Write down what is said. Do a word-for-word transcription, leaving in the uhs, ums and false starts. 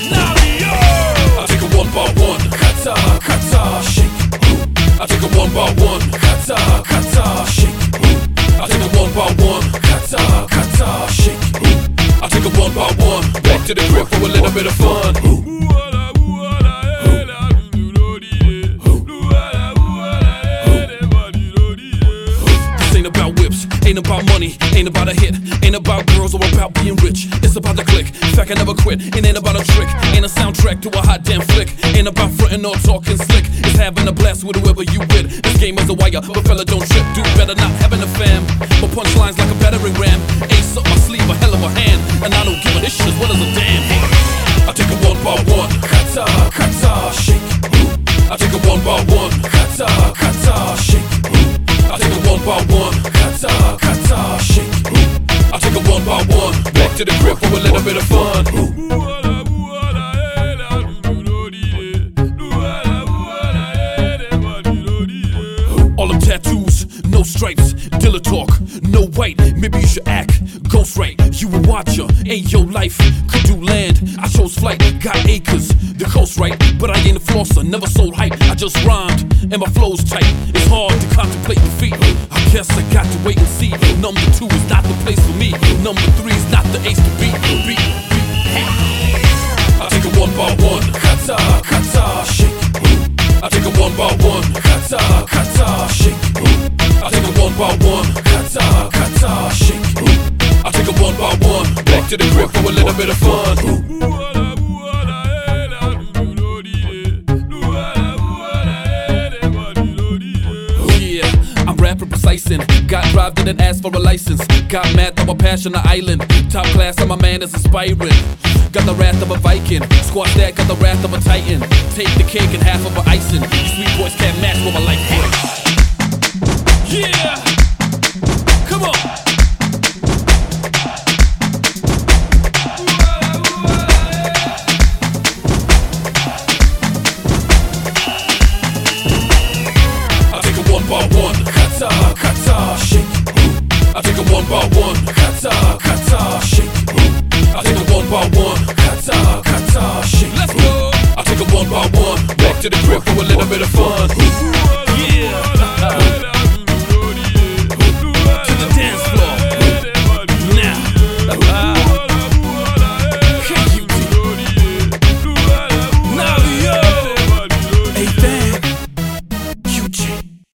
Nario. I take it one by one, kata, kata, shake. I take it one by one, kata, kata, shake. I take it one by one, kata, kata, shake. I take it one by one, back to the crib for a little bit of fun. Ain't about money, ain't about a hit, ain't about girls or about being rich. It's about the click, in fact I never quit. It ain't about a trick, ain't a soundtrack to a hot damn flick. Ain't about frontin' or talking slick, it's having a blast with whoever you with. This game is a wire, but fella don't trip. Do better not having a fam, but punchlines like a battering ram. Ace up my sleeve, a hell of a hand, and I don't give a this shit as well as a damn. I take it one by one, kata, kata, shake. I take it one by one, kata, kata, shake. I take it one by one, kata, kata, shake. I take it one by one, back to the crib for a little bit of fun. All them tattoos, no stripes, dealer talk, no white. Maybe you should act ghost right. You a watcher, ain't your life. Could do land, I chose flight. Got acres, the coast right. But I ain't a flosser, never sold hype. I just rhymed, and my flow's tight. It's hard to contemplate defeat. I guess I got to wait and see. Number two is not the place for me. Number three is not the ace to beat. beat, beat. I take it one by one, kata, kata, shake. I take it one by one, kata, kata, shake. I take it one by one, kata, kata, shake. I take it one by one, back to the crib for a little bit of fun. Got drive, didn't ask for a license. Got mad, throw a passion on the island. Top class, and my man is inspiring. Got the wrath of a Viking. Squash that, got the wrath of a Titan. Take the cake and half of a icing. You sweet boys can't match what my life brings. Yeah! Come on! I take it one by one, kata, kata, shake. I take it one by one, kata, kata, shake. I take it one by one, kata, kata, shake. Let's go. I take it one by one, back to the crib for a little bit of fun. Yeah.